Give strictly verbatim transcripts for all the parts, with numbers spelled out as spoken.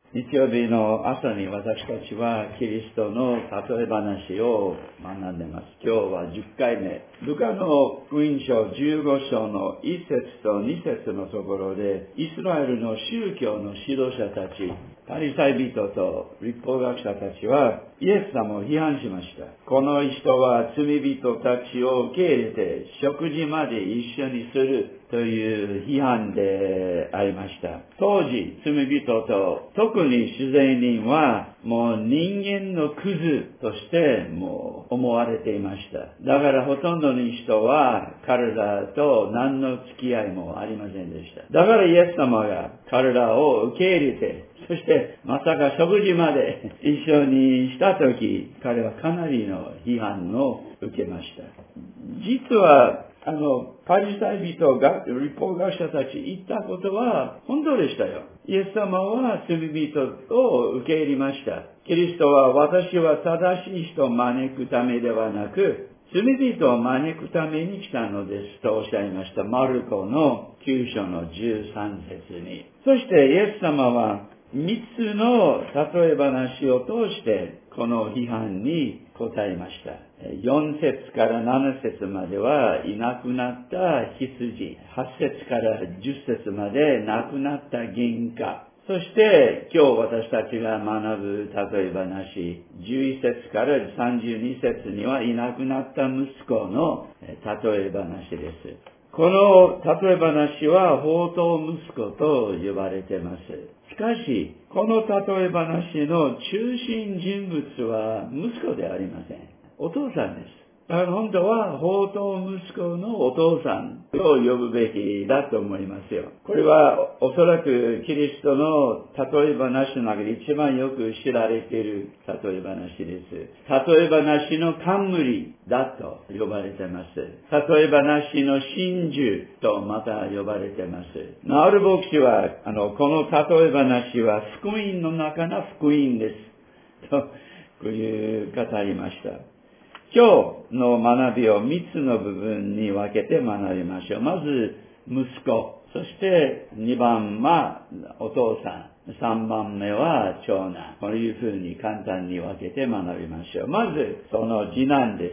日曜日の朝に私たちはキリストの例え話を学んでいます。今日はじゅっかいめ。ルカの福音書じゅうご章のいち節とに節のところで、イスラエルの宗教の指導者たち、パリサイ人と律法学者たちはイエス様を批判しました。この人は罪人たちを受け入れて食事まで一緒にするという批判でありました。当時、罪人と特に主税人はもう人間のクズとしてもう思われていました。だからほとんどの人は彼らと何の付き合いもありませんでした。だからイエス様が彼らを受け入れて、そしてまさか食事まで一緒にしたとき、彼はかなりの批判を受けました。実はあの、パリサイ人が、律法学者たち言ったことは本当でしたよ。イエス様は罪人を受け入れました。キリストは私は正しい人を招くためではなく、罪人を招くために来たのですとおっしゃいました。マルコのきゅう章のじゅうさん節に。そしてイエス様は三つの例え話を通してこの批判に答えました。よん節からなな節まではいなくなった羊、はち節からじゅっ節まで亡くなった原価、そして今日私たちが学ぶ例え話、じゅういち節からさんじゅうに節にはいなくなった息子の例え話です。この例え話は放蕩息子と呼ばれています。しかし、この例え話の中心人物は息子ではありません。お父さんです。だから本当は放蕩息子のお父さんと呼ぶべきだと思いますよ。これはおそらくキリストの例え話の中で一番よく知られている例え話です。例え話の冠だと呼ばれています。例え話の真珠とまた呼ばれています。ナウル牧師はあのこの例え話は福音の中の福音ですとこういう語りました。今日の学びを三つの部分に分けて学びましょう。まず、息子。そして、二番はお父さん。三番目は長男。こういうふうに簡単に分けて学びましょう。まず、その次男です。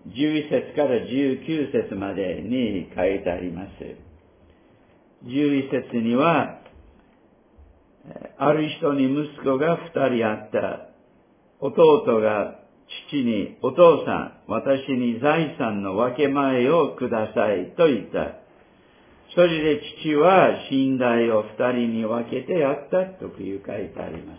じゅういち節からじゅうきゅう節までに書いてあります。じゅういち節には、ある人に息子が二人あった。弟が父に、お父さん、私に財産の分け前をくださいと言った。それで父は寝台を二人に分けてやったという書いてあります。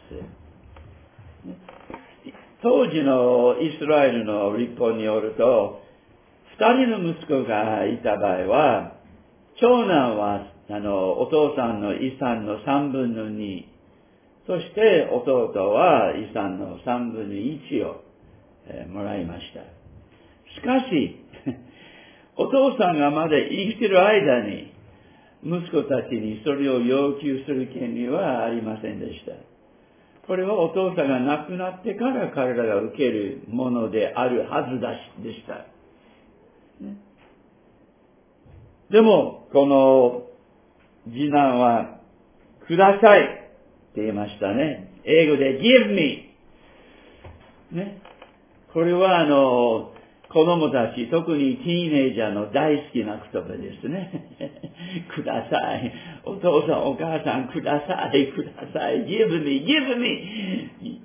当時のイスラエルの律法によると、二人の息子がいた場合は、長男はあのお父さんの遺産の三分の二、そして弟は遺産の三分の一をもらいました。しかし、お父さんがまだ生きている間に、息子たちにそれを要求する権利はありませんでした。これはお父さんが亡くなってから彼らが受けるものであるはずでした。ね、でも、この次男は、くださいって言いましたね。英語で give me。ね。これはあの、子供たち、特にティーネイジャーの大好きな言葉ですね。ください。お父さん、お母さん、ください、ください。give me, give me.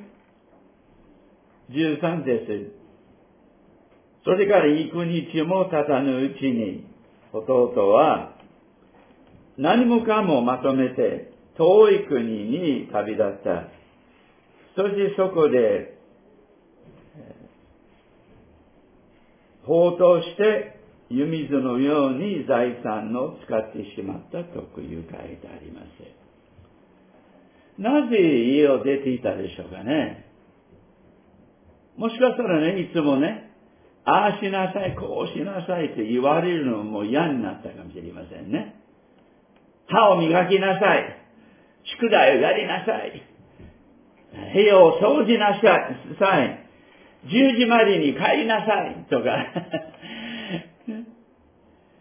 じゅうさん節。それから幾日も経たぬうちに、弟は何もかもまとめて遠い国に旅立った。そしてそこで、放蕩して湯水のように財産を使ってしまったという書いてあります。なぜ家を出ていたでしょうかね。もしかしたらね、いつもね、ああしなさい、こうしなさいって言われるのも嫌になったかもしれませんね。歯を磨きなさい。宿題をやりなさい。部屋を掃除なさい。じゅうじまでに帰りなさい。とか。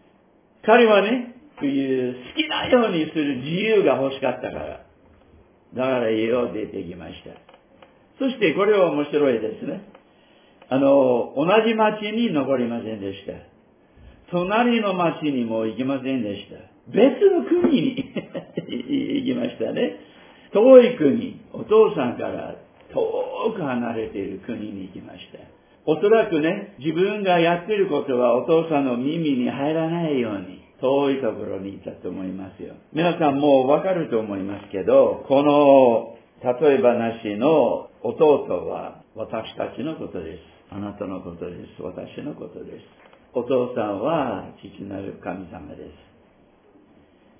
彼はね、こういう好きなようにする自由が欲しかったから。 だから家を出てきました。そしてこれは面白いですね。あの、同じ町に残りませんでした。隣の町にも行きませんでした。別の国に行きましたね。遠い国、お父さんから遠く離れている国に行きました。おそらくね、自分がやっていることはお父さんの耳に入らないように、遠いところに行ったと思いますよ。皆さんもうわかると思いますけど、この例え話の弟は私たちのことです。あなたのことです。私のことです。お父さんは父なる神様です。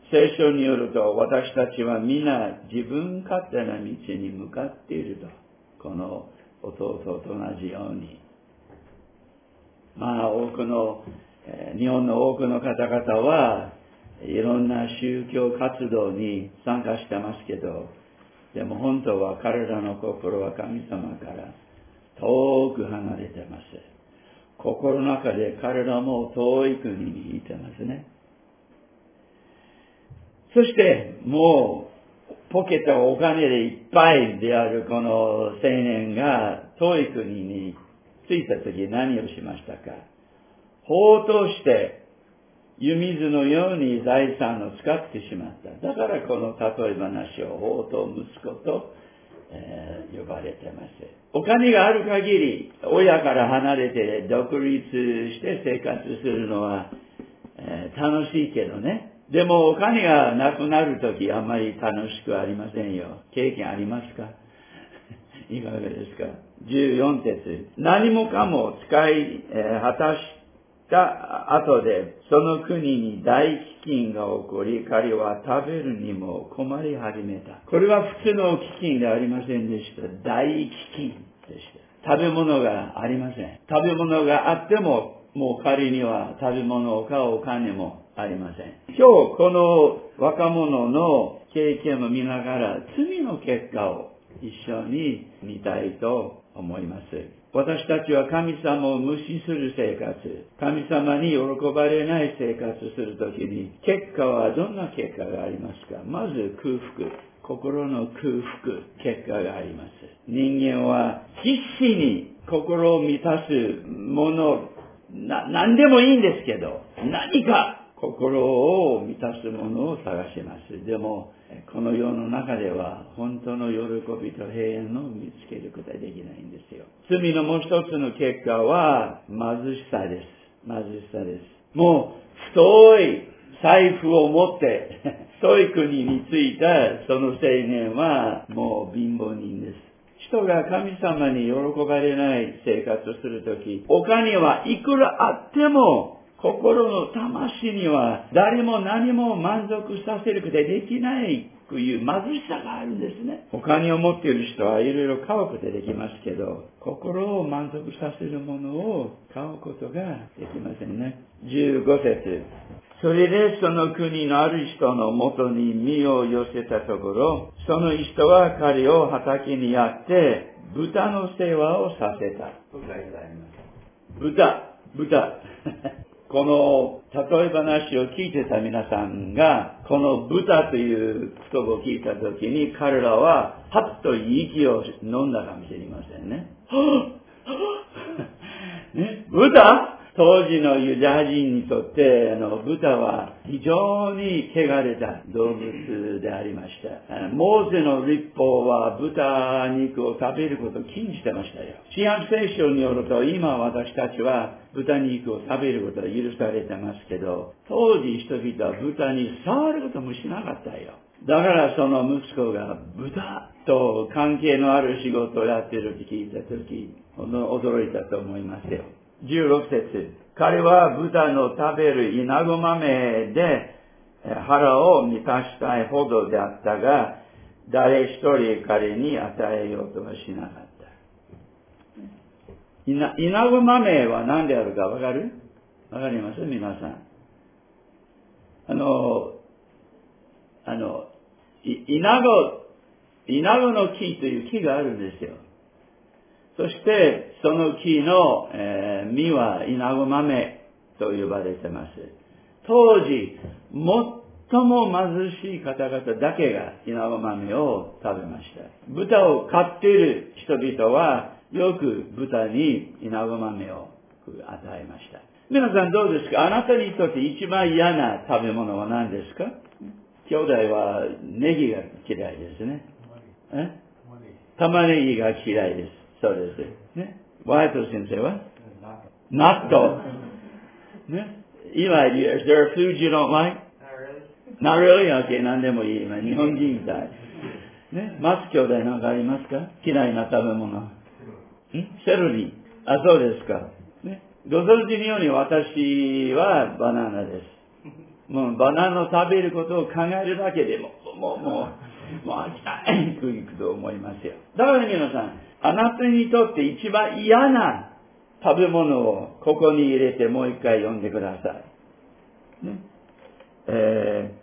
聖書によると私たちは皆自分勝手な道に向かっていると。この弟と同じように。まあ多くの、えー、日本の多くの方々はいろんな宗教活動に参加してますけど、でも本当は彼らの心は神様から遠く離れてます。心の中で彼らも遠い国にいてますね。そしてもうポケットがお金でいっぱいであるこの青年が遠い国に着いた時何をしましたか。放蕩して湯水のように財産を使ってしまった。だからこの例え話を放蕩息子と、えー、呼ばれてます。お金がある限り親から離れて独立して生活するのは、えー、楽しいけどね。でもお金がなくなるときあんまり楽しくありませんよ。経験ありますかいかがですか。じゅうよん節。何もかも使い、えー、果たした後でその国に大飢饉が起こり、彼は食べるにも困り始めた。これは普通の飢饉ではありませんでした。大飢饉でした。食べ物がありません。食べ物があってももう彼には食べ物を買うお金もありません。今日この若者の経験を見ながら罪の結果を一緒に見たいと思います。私たちは神様を無視する生活、神様に喜ばれない生活するときに結果はどんな結果がありますか。まず空腹、心の空腹、結果があります。人間は必死に心を満たすもの、な、何でもいいんですけど、何か心を満たすものを探します。でも、この世の中では本当の喜びと平安を見つけることはできないんですよ。罪のもう一つの結果は貧しさです。貧しさです。もう太い財布を持って遠い国に着いたその青年はもう貧乏人です。人が神様に喜ばれない生活をするとき、お金はいくらあっても心の魂には誰も何も満足させることができないという貧しさがあるんですね。お金を持っている人はいろいろ買うことができますけど、心を満足させるものを買うことができませんね。じゅうご節。それでその国のある人のもとに身を寄せたところ、その人は彼を畑にやって豚の世話をさせたと書いてあります。豚、豚。この例え話を聞いてた皆さんが、この豚という言葉を聞いたときに、彼らはパッと息を飲んだかもしれませんね。ね、豚？当時のユダヤ人にとって、あの、豚は非常に汚れた動物でありました。モーセの律法は豚肉を食べることを禁じてましたよ。新約聖書によると、今私たちは豚肉を食べることが許されてますけど、当時人々は豚に触ることもしなかったよ。だからその息子が豚と関係のある仕事をやっていると聞いたとき、驚いたと思いますよ。じゅうろく節。彼は豚の食べるイナゴ豆で腹を満たしたいほどであったが、誰一人彼に与えようとはしなかった。イナ、イナゴ豆は何であるかわかる？わかります？皆さん。あの、あの、イナゴ、イナゴの木という木があるんですよ。そして、その木の、えー、実はイナゴ豆と呼ばれています。当時、 も貧しい方々だけが稲子豆を食べました。豚を飼っている人々はよく豚に稲子豆を与えました。皆さんどうですか？あなたにとって一番嫌な食べ物は何ですか？兄弟はネギが嫌いですね。え？玉ねぎが嫌いです。そうです。ね。ワイト先生は？納豆。ね。Eli, is there a food you don't like? Not really? Okay, 何でもいい。日本人みたい。ね。マス兄弟なんかありますか？嫌いな食べ物。ん？セロリ。あ、そうですか。ね。ご存知のように私はバナナです。もうバナナを食べることを考えるだけでも、もう、もう、もう飽きたいといくと思いますよ。だから皆さん、あなたにとって一番嫌な食べ物をここに入れてもう一回読んでください。ね。え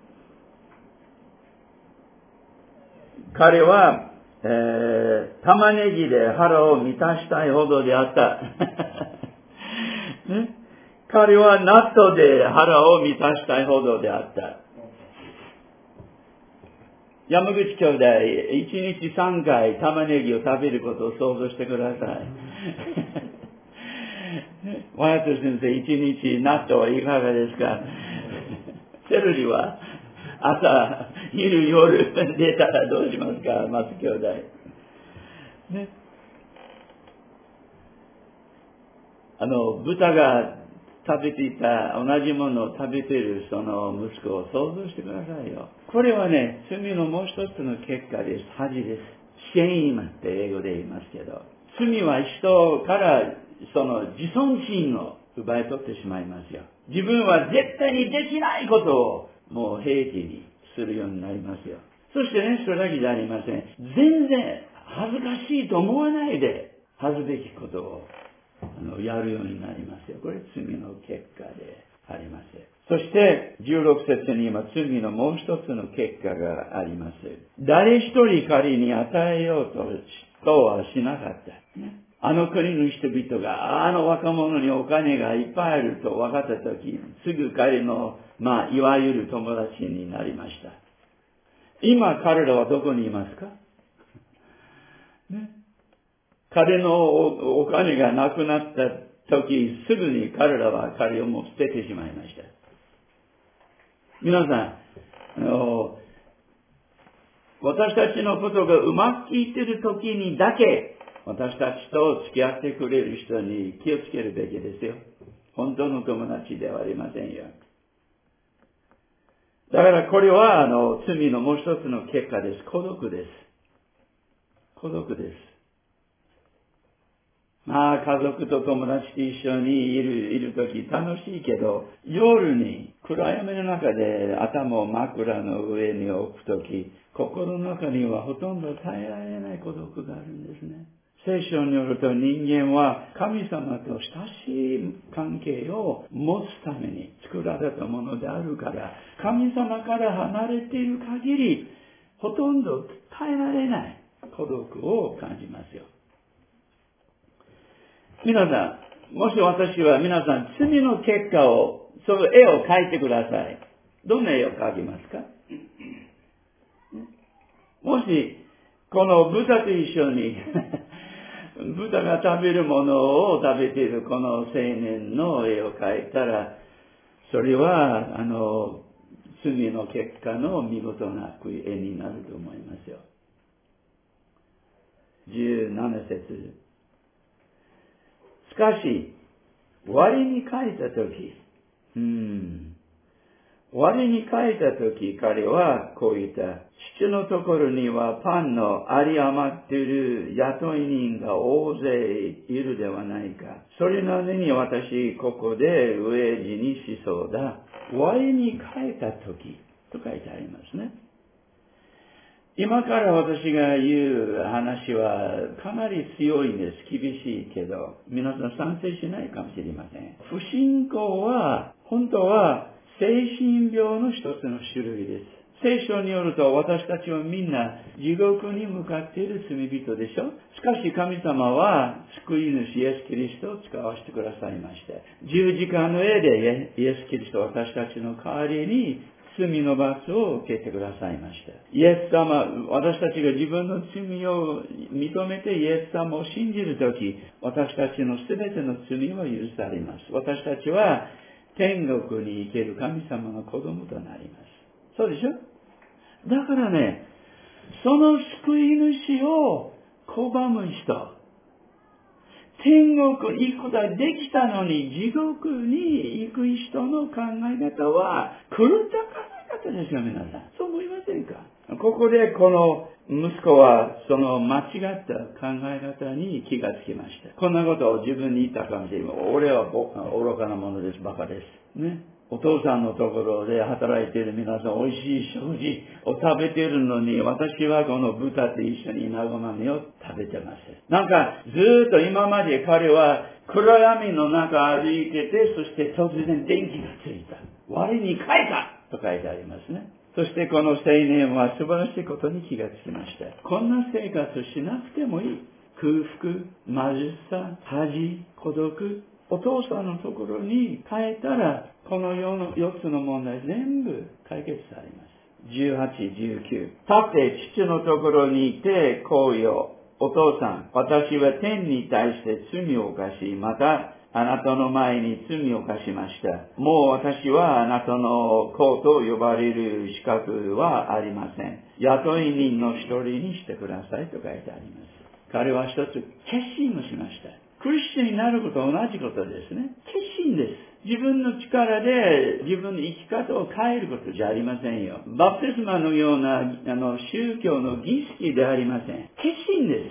ー、彼は、えー、玉ねぎで腹を満たしたいほどであった。ね、彼は納豆で腹を満たしたいほどであった。山口兄弟、一日三回玉ねぎを食べることを想像してください。ワイト先生、一日納豆はいかがですか？セロリは朝、昼、夜出たらどうしますか？松兄弟。ね。あの、豚が食べていた、同じものを食べているその息子を想像してくださいよ。これはね、罪のもう一つの結果です。恥です。シェイムって英語で言いますけど、罪は人からその自尊心を奪い取ってしまいますよ。自分は絶対にできないことをもう平気にするようになりますよ。そしてね、それだけじゃありません。全然恥ずかしいと思わないで恥ずべきことをあのやるようになりますよ。これ罪の結果であります。そしてじゅうろく節に今罪のもう一つの結果があります。誰一人仮に与えようととはしなかった、ね。あの国の人々があの若者にお金がいっぱいあると分かったとき、すぐ彼のまあいわゆる友達になりました。今彼らはどこにいますか？ね。彼のお金がなくなった時、すぐに彼らは彼をも捨ててしまいました。皆さん、あの、私たちのことがうまくいっている時にだけ、私たちと付き合ってくれる人に気をつけるべきですよ。本当の友達ではありませんよ。だからこれは、あの、罪のもう一つの結果です。孤独です。孤独です。まあ、家族と友達と一緒にいる、いるとき楽しいけど、夜に暗闇の中で頭を枕の上に置くとき、心の中にはほとんど耐えられない孤独があるんですね。聖書によると人間は神様と親しい関係を持つために作られたものであるから、神様から離れている限り、ほとんど耐えられない孤独を感じますよ。皆さん、もし私は皆さん、罪の結果を、その絵を描いてください。どんな絵を描きますか？もし、この豚と一緒に、豚が食べるものを食べているこの青年の絵を描いたら、それは、あの、罪の結果の見事な絵になると思いますよ。じゅうなな節。しかし、終わりに書いたとき、うん、終わりに書いたとき、彼はこう言った。父のところにはパンの有り余っている雇い人が大勢いるではないか。それなのに私、ここで飢え死にしそうだ。終わりに書いたとき、と書いてありますね。今から私が言う話はかなり強いんです。厳しいけど、皆さん賛成しないかもしれません。不信仰は、本当は精神病の一つの種類です。聖書によると私たちはみんな地獄に向かっている罪人でしょ。しかし神様は救い主イエス・キリストを使わせてくださいまして、十字架の上でイエス・キリストは私たちの代わりに罪の罰を受けてくださいました。イエス様、私たちが自分の罪を認めてイエス様を信じるとき、私たちのすべての罪は許されます。私たちは天国に行ける神様の子供となります。そうでしょ？だからね、その救い主を拒む人、天国に行くことができたのに地獄に行く人の考え方は狂った考え方ですよ、皆さん。そう思いませんか？ここでこの息子はその間違った考え方に気がつきました。こんなことを自分に言ったかもしれない。俺は愚かなものです、バカです。ね。お父さんのところで働いている皆さん、美味しい食事を食べているのに、私はこの豚と一緒に稲子豆を食べてます。なんか、ずーっと今まで彼は暗闇の中歩いてて、そして突然電気がついた。我に変えたと書いてありますね。そしてこの青年は素晴らしいことに気がつきました。こんな生活しなくてもいい。空腹、貧しさ、恥、孤独、お父さんのところに変えたら、この世のよっつの問題全部解決されます。じゅうはち、じゅうきゅう。立って父のところにいて、こうよ。お父さん、私は天に対して罪を犯し、またあなたの前に罪を犯しました。もう私はあなたの子と呼ばれる資格はありません。雇い人の一人にしてくださいと書いてあります。彼は一つ決心をしました。クリスチャンになることは同じことですね。決心です。自分の力で自分の生き方を変えることじゃありませんよ。バプテスマのようなあの宗教の儀式でありません。決心です。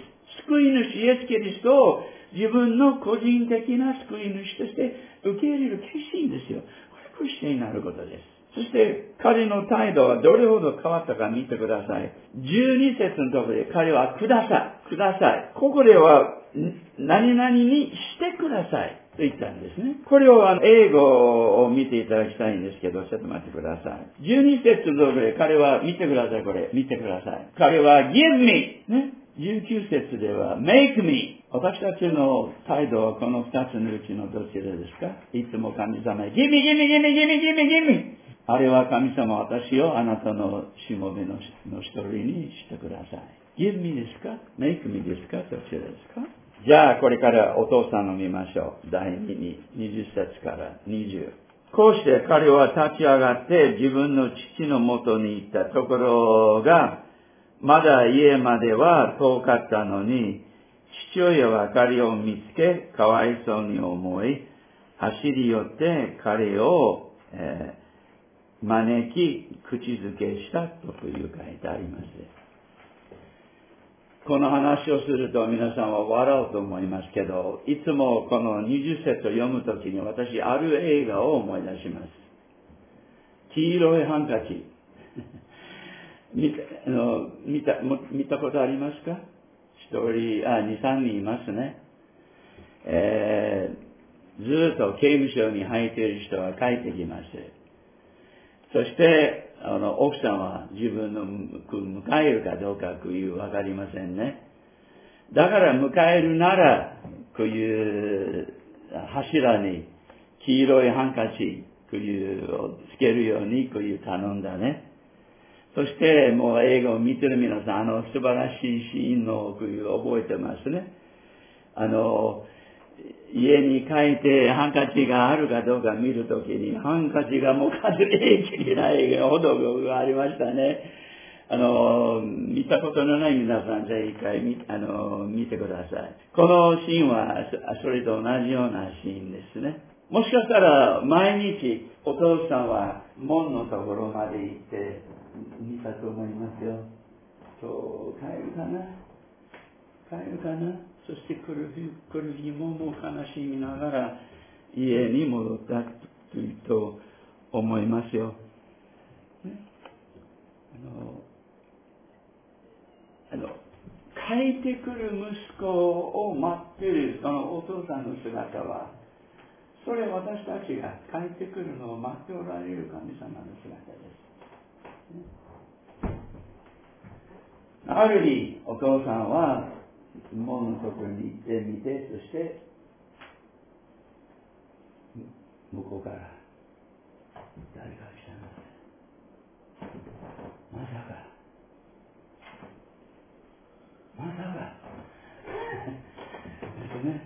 救い主イエス・キリストを自分の個人的な救い主として受け入れる決心ですよ。これクリスチャンになることです。そして彼の態度はどれほど変わったか見てください。じゅうに節のところで彼はください。ください。ここでは何々にしてくださいと言ったんですね。これを英語を見ていただきたいんですけど、ちょっと待ってください。じゅうに節のところで彼は見てください。これ見てください。彼は give me ね。じゅうきゅう節では make me。私たちの態度はこの二つのうちのどちらですか？いつも神様に give me give me give me give me give me give me。あれは神様、私をあなたのしもべの一人にしてください。give me ですか？ make me ですか？どちらですか？じゃあ、これからお父さんを見ましょう。だいにに、にじゅっ節からにじゅう。こうして彼は立ち上がって自分の父のもとに行ったところが、まだ家までは遠かったのに、父親は彼を見つけ、かわいそうに思い、走り寄って彼を、えー招き、口づけしたという書いてあります。この話をすると皆さんは笑うと思いますけど、いつもこのにじゅっ節を読むときに私、ある映画を思い出します。黄色いハンカチ。見た、あの、見た、見たことありますか？一人、あ、二、三人いますね。えー、ずっと刑務所に入っている人が帰ってきます。そして、あの、奥さんは自分の迎えるかどうかというわかりませんね。だから迎えるなら、こういう柱に黄色いハンカチ、こういうをつけるようにこういう頼んだね。そしてもう映画を見てる皆さん、あの素晴らしいシーンのこういう覚えてますね。あの、家に帰ってハンカチがあるかどうか見るときに、ハンカチがもう数えきれないほどがありましたね。あの、見たことのない皆さん、ぜひ一回見、あの、見てください。このシーンは、それと同じようなシーンですね。もしかしたら、毎日、お父さんは門のところまで行って、見たと思いますよ。今日、帰るかな帰るかなそして来る日、来る日ももう悲しみながら家に戻ったと思いますよ。ね、あの、あの、帰ってくる息子を待っているそのお父さんの姿は、それ私たちが帰ってくるのを待っておられる神様の姿です。ね、ある日、お父さんは門のところに行ってみて、そして向こうから誰か来たんです。 まさかまさかね、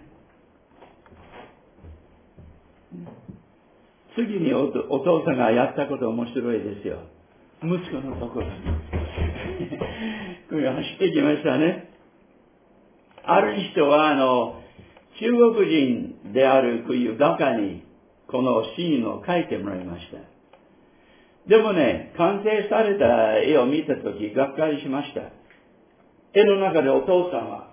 次に お, お父さんがやったこと面白いですよ。息子のところにこれ走ってきましたね。ある人はあの中国人であるという画家にこのシーンを描いてもらいました。でもね、完成された絵を見たときがっかりしました。絵の中でお父さんは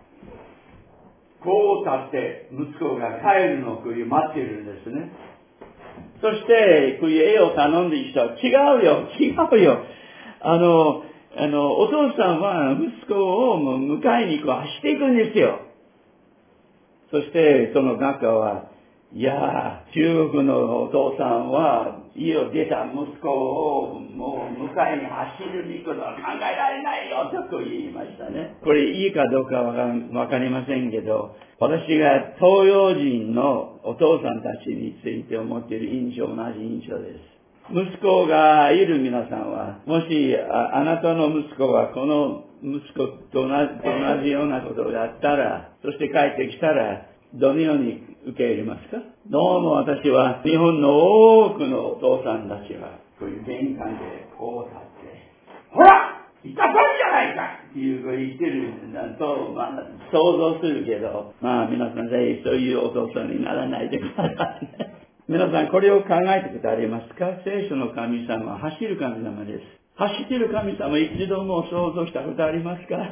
こう立って息子が帰るのをこういう待っているんですね。そしてこういう絵を頼んでいる人は違うよ違うよあのあのお父さんは息子を迎えにこう走っていくんですよ。そしてその画家は、いや中国のお父さんは家を出た息子をもう迎えに走るに行くのは考えられないよと言いましたね。これいいかどうかわかりませんけど、私が東洋人のお父さんたちについて思っている印象、同じ印象です。息子がいる皆さんは、もし あ, あなたの息子がこの息子と同じようなことがあったら、そして帰ってきたら、どのように受け入れますか？どうも私は日本の多くのお父さんたちは、こういう玄関でこう立って、ほらいたかんじゃないかっていうこう言ってるんだと、まあ、想像するけど、まあ皆さんぜひそういうお父さんにならないでくださいね。皆さんこれを考えたことありますか？聖書の神様は走る神様です。走っている神様一度も想像したことありますか？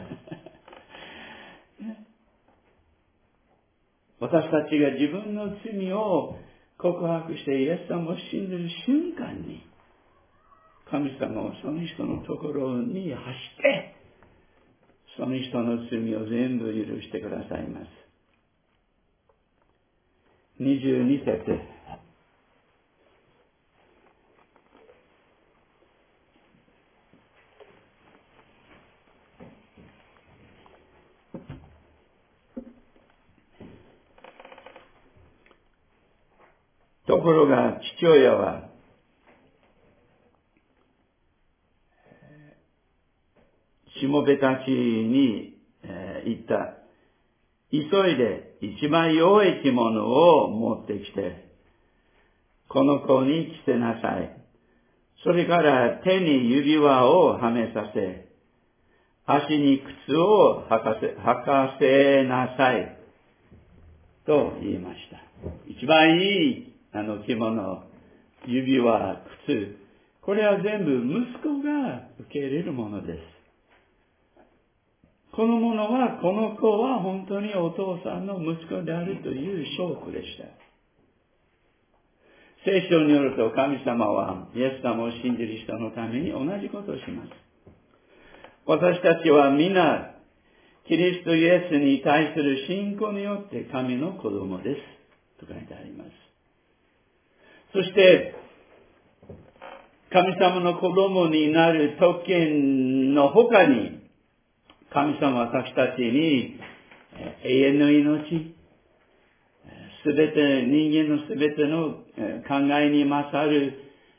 私たちが自分の罪を告白してイエス様を信じる瞬間に、神様はその人のところに走って、その人の罪を全部許してくださいます。にじゅうに節。ところが父親はしもべたちに、えー、言った。急いで一番良い着物を持ってきて、この子に着せなさい。それから手に指輪をはめさせ、足に靴を履かせ、履かせなさい。と言いました。一番いいあの着物、指輪、靴、これは全部息子が受け入れるものです。このものは、この子は本当にお父さんの息子であるという証拠でした。聖書によると神様はイエス様を信じる人のために同じことをします。私たちは皆、キリストイエスに対する信仰によって神の子供です。と書いてあります。そして、神様の子供になる特権の他に、神様は私たちに永遠の命、すべて、人間のすべての考えに勝る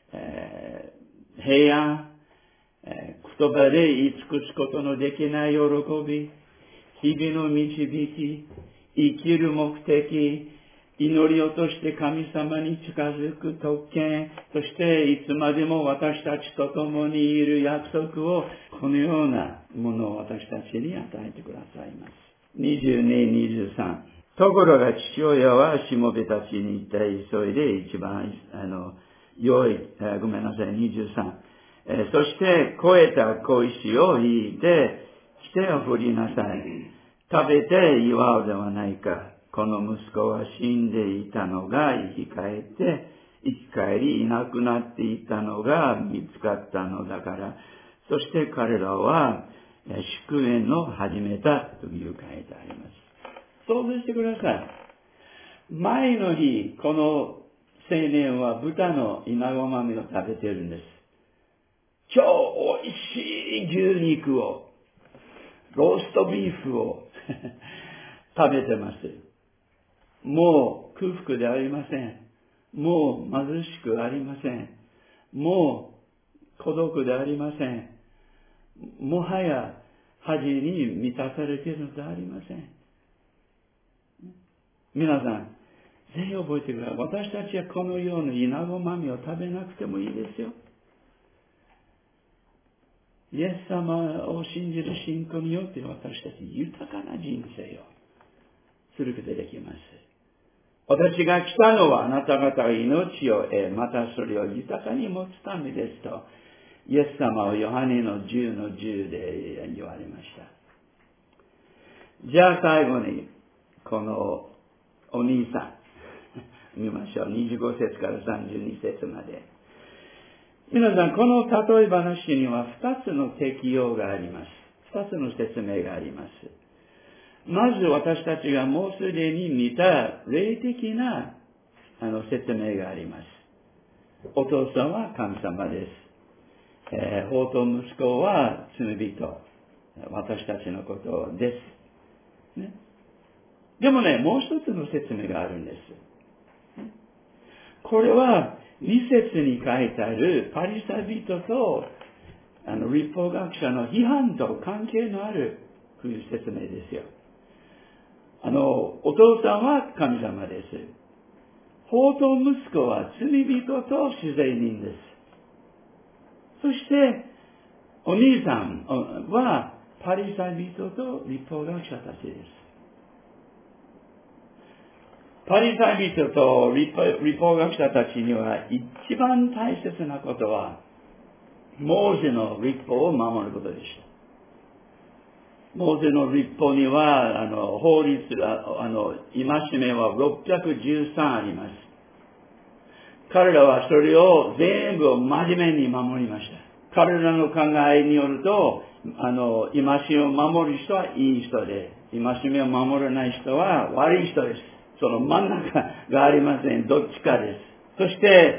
平安、言葉で言い尽くすことのできない喜び、日々の導き、生きる目的、祈りをとして神様に近づく特権、そしていつまでも私たちと共にいる約束を、このようなものを私たちに与えてくださいます。にじゅうに、にじゅうさん。ところが父親はしもべたちに言って急いで一番、あの、良い、ごめんなさい、にじゅうさん。えそして肥えた小石を引いて、してを振りなさい。食べて祝うではないか。この息子は死んでいたのが生き返って、生き返りいなくなっていたのが見つかったのだから。そして彼らは祝宴を始めたという書いてあります。想像してください。前の日、この青年は豚の稲子豆を食べているんです。超美味しい牛肉を、ローストビーフを食べてます。もう空腹でありません。もう貧しくありません。もう孤独でありません。 もはや恥に満たされているのではありません。皆さん、ぜひ覚えてください。私たちはこのようなイナゴ豆を食べなくてもいいですよ。イエス様を信じる信仰によって私たち豊かな人生をすることができます。私が来たのはあなた方が命を得、またそれを豊かに持つためですと、イエス様はヨハネのじゅうのじゅうで言われました。じゃあ最後に、このお兄さん、見ましょう。にじゅうご節からさんじゅうに節まで。皆さん、この例え話には二つの適用があります。二つの説明があります。まず私たちがもうすでに見た霊的なあの説明があります。お父さんは神様です。えー、法と息子は罪人。私たちのことです。ね、でもね、もう一つの説明があるんです。これはに節に書いてあるパリサイ人とあの律法学者の批判と関係のあるという説明ですよ。あの、お父さんは神様です。法と息子は罪人と主税人です。そして、お兄さんはパリサイ人と律法学者たちです。パリサイ人と律法学者たちには一番大切なことは、モーセの律法を守ることでした。モーセの律法には、あの、法律、あの、戒めはろっぴゃくじゅうさんあります。彼らはそれを全部真面目に守りました。彼らの考えによると、あの、戒めを守る人はいい人で、戒めを守らない人は悪い人です。その真ん中がありません。どっちかです。そして、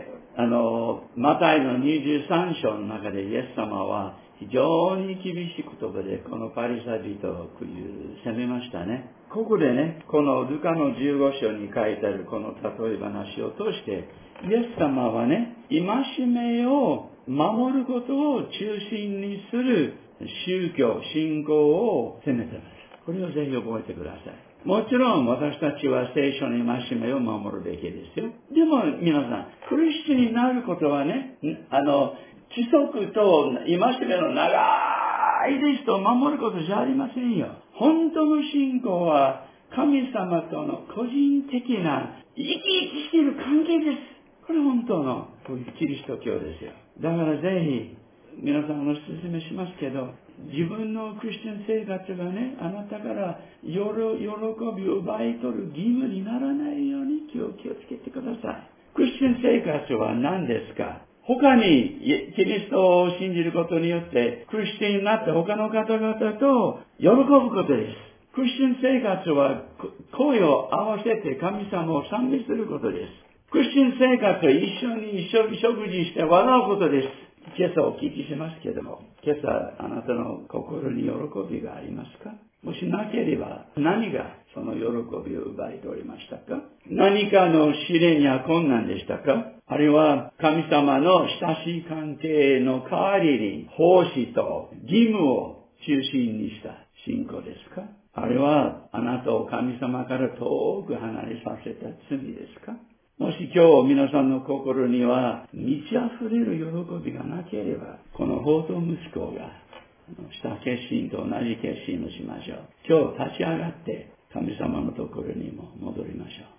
あの、マタイのにじゅうさん章の中でイエス様は非常に厳しい言葉でこのパリサイ人を責めましたね。ここでね、このルカのじゅうご章に書いてあるこの例え話を通して、イエス様はね、戒めを守ることを中心にする宗教、信仰を責めてます。これをぜひ覚えてください。もちろん私たちは聖書の戒めを守るべきですよ。でも皆さん、クリスチャンになることはね、あの、規則と戒めの長いリストを守ることじゃありませんよ。本当の信仰は神様との個人的な生き生きしている関係です。これ本当のキリスト教ですよ。だからぜひ皆さんのお勧めしますけど、自分のクリスチャン生活がね、あなたから喜びを奪い取る義務にならないように気を気をつけてください。クリスチャン生活は何ですか？他にキリストを信じることによってクリスチャンになって他の方々と喜ぶことです。クリスチャン生活は声を合わせて神様を賛美することです。クリスチャン生活は一緒に一緒に食事して笑うことです。今朝お聞きしますけども、今朝あなたの心に喜びがありますか？もしなければ何がその喜びを奪い取りましたか？何かの試練や困難でしたか？あるいは神様の親しい関係の代わりに奉仕と義務を中心にした信仰ですか？あるいはあなたを神様から遠く離れさせた罪ですか？もし今日皆さんの心には満ち溢れる喜びがなければ、この法と息子がした決心と同じ決心をしましょう。今日立ち上がって神様のところにも戻りましょう。